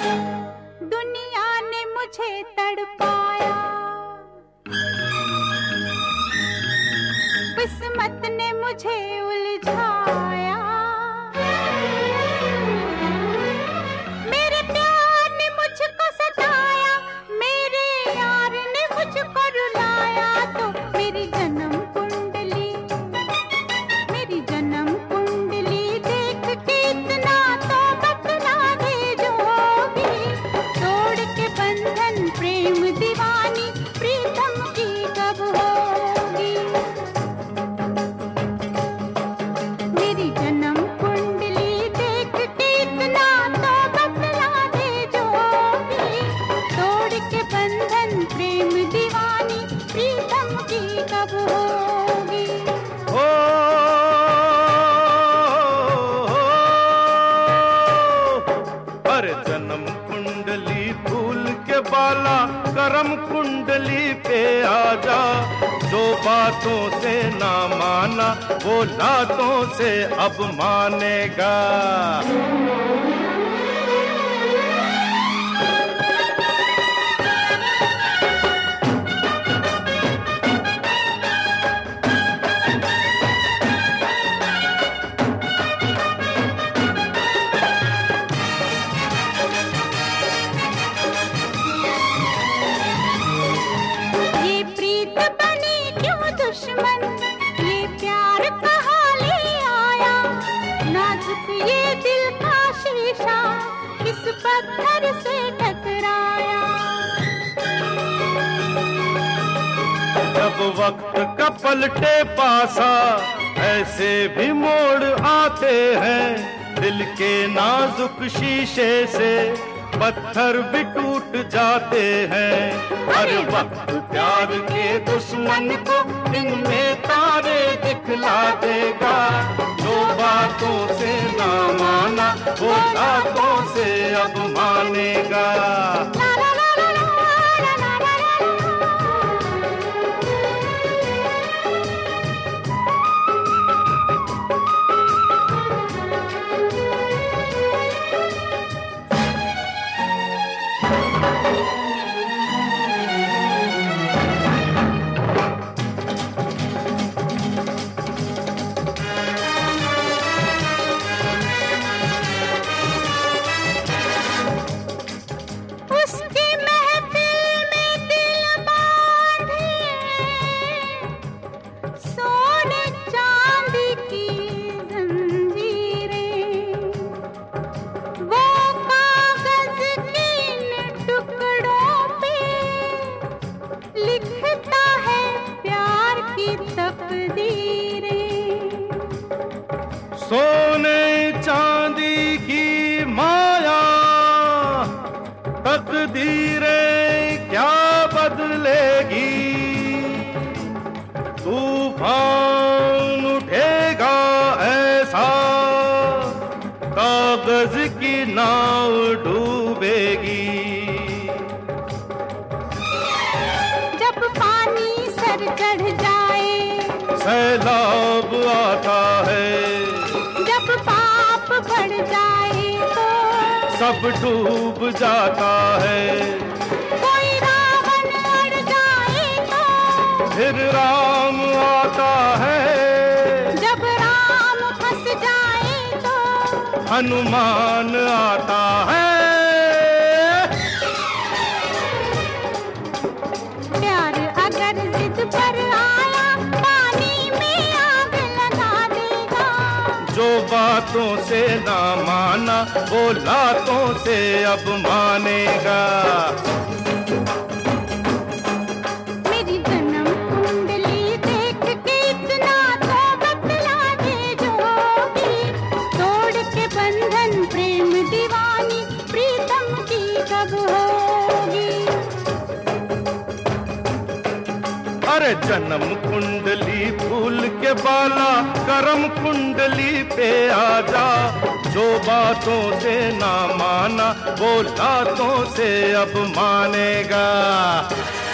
दुनिया ने मुझे तड़पाया, किस्मत ने मुझे उलझाया, मेरे प्यार ने मुझको सताया, मेरे यार ने मुझको रुलाया। तो मेरी जन्म कुंडली देख के इतना तो बतला दे जोगी, तोड़ के बंधन प्रेम दीवानी प्रीतम की कब होगी। मेरी जन्म कुंडली देख के इतना तो बतला दे जोगी, तोड़ के बंधन प्रेम दीवानी प्रीतम की कब होगी। अरे जन्म कुंडली फूल के बाला, करम कुंडली पे आजा। जो बातों से ना माना वो लातों से अब मानेगा। दुश्मन ये प्यार कहाँ ले आया, नाजुक ये दिल का शीशा किस पत्थर से टकराया। जब वक्त का पलटे पासा ऐसे भी मोड़ आते हैं, दिल के नाजुक शीशे से पत्थर भी टूट जाते हैं। हर वक्त प्यार के दुश्मन को दिन में तारे दिखला देगा। जो बातों से ना माना वो बातों से अब मानेगा। सोने चांदी की माया तकदीरें क्या बदलेगी। तूफान उठेगा ऐसा कागज की नाव डूबेगी। जब पानी सर चढ़ जाए सैलाब आता है, जब पाप बढ़ जाए तो सब डूब जाता है। कोई रावण अड़ जाए तो फिर राम आता है। जब राम फंस जाए तो हनुमान आता है। प्यार अगर जिद पर आया पानी में आग लगा देगा। जो बातों से ना माना वो लातों से अब मानेगा। मेरी जन्म कुंडली देख के इतना तो बतला दे जोगी, तोड़ के बंधन प्रेम दीवानी प्रीतम की कब होगी। अरे जन्म कुंडली फूल के बाला, करम कुंडली पे आजा। जो बातों से ना माना वो लातों से अब मानेगा।